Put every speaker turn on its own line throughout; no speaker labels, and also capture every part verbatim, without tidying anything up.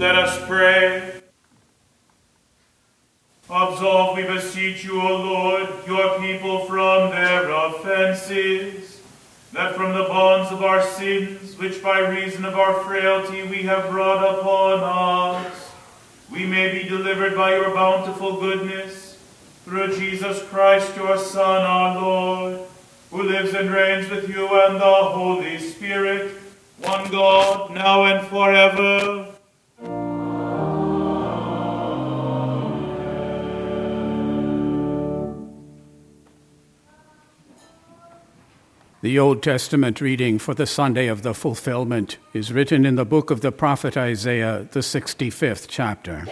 Let us pray. Absolve, we beseech you, O Lord, your people from their offenses, that from the bonds of our sins, which by reason of our frailty we have brought upon us, we may be delivered by your bountiful goodness, through Jesus Christ, your Son, our Lord, who lives and reigns with you and the Holy Spirit, one God, now and forever.
The Old Testament reading for the Sunday of the Fulfillment is written in the book of the prophet Isaiah, the sixty-fifth chapter.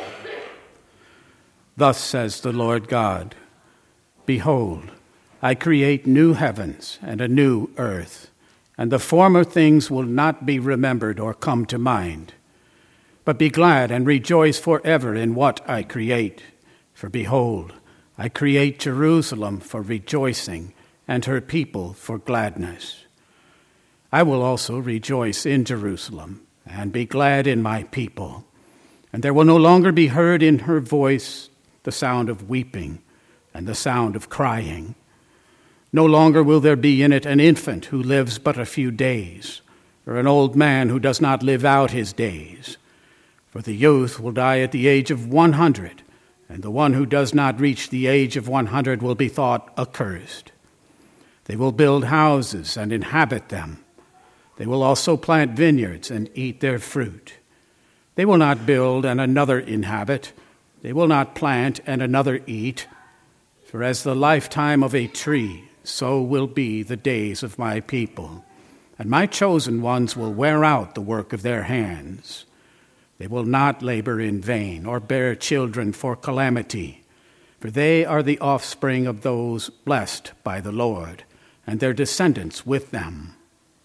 Thus says the Lord God, Behold, I create new heavens and a new earth, and the former things will not be remembered or come to mind. But be glad and rejoice forever in what I create. For behold, I create Jerusalem for rejoicing, and her people for gladness. I will also rejoice in Jerusalem, and be glad in my people. And there will no longer be heard in her voice the sound of weeping and the sound of crying. No longer will there be in it an infant who lives but a few days, or an old man who does not live out his days. For the youth will die at the age of one hundred, and the one who does not reach the age of one hundred will be thought accursed. They will build houses and inhabit them. They will also plant vineyards and eat their fruit. They will not build and another inhabit. They will not plant and another eat. For as the lifetime of a tree, so will be the days of my people. And my chosen ones will wear out the work of their hands. They will not labor in vain or bear children for calamity. For they are the offspring of those blessed by the Lord, and their descendants with them.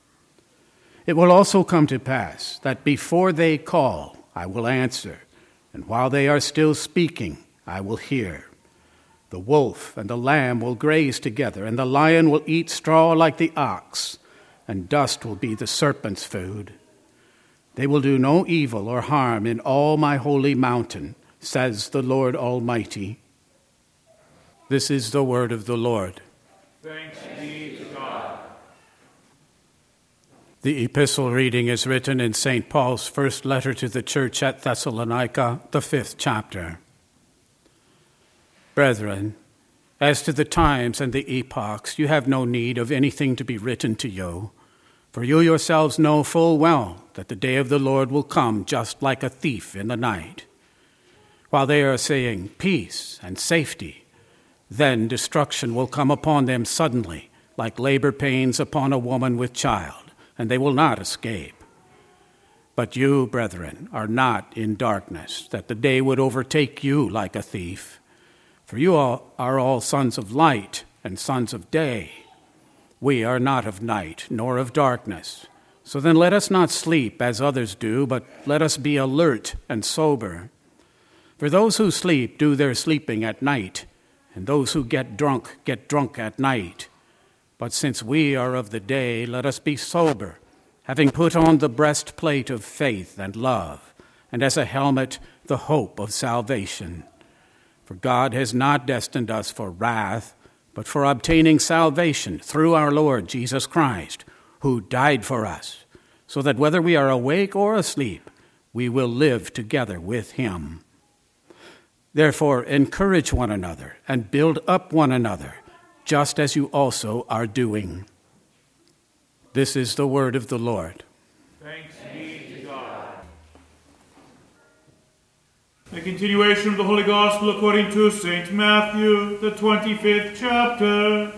It will also come to pass that before they call, I will answer, and while they are still speaking, I will hear. The wolf and the lamb will graze together, and the lion will eat straw like the ox, and dust will be the serpent's food. They will do no evil or harm in all my holy mountain, says the Lord Almighty. This is the word of the Lord.
Thanks be to God.
The epistle reading is written in Saint Paul's first letter to the church at Thessalonica, the fifth chapter. Brethren, as to the times and the epochs, you have no need of anything to be written to you, for you yourselves know full well that the day of the Lord will come just like a thief in the night. While they are saying peace and safety, then destruction will come upon them suddenly, like labor pains upon a woman with child, and they will not escape. But you, brethren, are not in darkness, that the day would overtake you like a thief. For you all are all sons of light and sons of day. We are not of night, nor of darkness. So then let us not sleep as others do, but let us be alert and sober. For those who sleep do their sleeping at night, and those who get drunk get drunk at night. But since we are of the day, let us be sober, having put on the breastplate of faith and love, and as a helmet the hope of salvation. For God has not destined us for wrath, but for obtaining salvation through our Lord Jesus Christ, who died for us, so that whether we are awake or asleep, we will live together with him. Therefore, encourage one another and build up one another, just as you also are doing. This is the word of the Lord.
Thanks be to God. A continuation of the Holy Gospel according to Saint Matthew, the twenty-fifth chapter.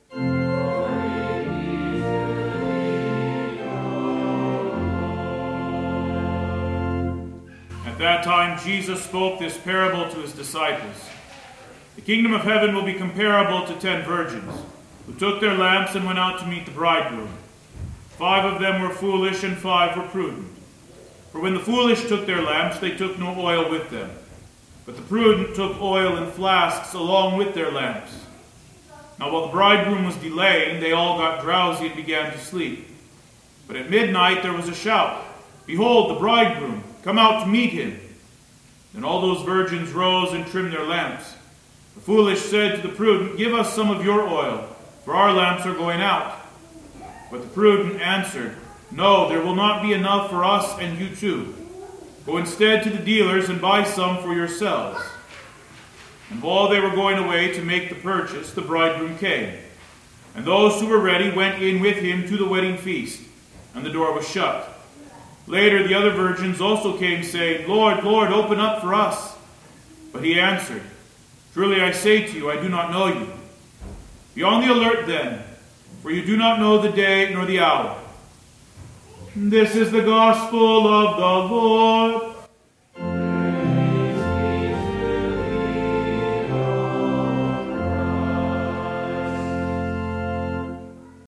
At that time Jesus spoke this parable to his disciples. The kingdom of heaven will be comparable to ten virgins, who took their lamps and went out to meet the bridegroom. Five of them were foolish and five were prudent. For when the foolish took their lamps, they took no oil with them. But the prudent took oil in flasks along with their lamps. Now while the bridegroom was delaying, they all got drowsy and began to sleep. But at midnight there was a shout, "Behold, the bridegroom! come out to meet him." Then all those virgins rose and trimmed their lamps. The foolish said to the prudent, "Give us some of your oil, for our lamps are going out." But the prudent answered, "No, there will not be enough for us and you too. Go instead to the dealers and buy some for yourselves." And while they were going away to make the purchase, the bridegroom came. And those who were ready went in with him to the wedding feast, and the door was shut. Later the other virgins also came, saying, "Lord, Lord, open up for us." But he answered, "Truly I say to you, I do not know you. Be on the alert then, for you do not know the day nor the hour." This is the gospel of the Lord.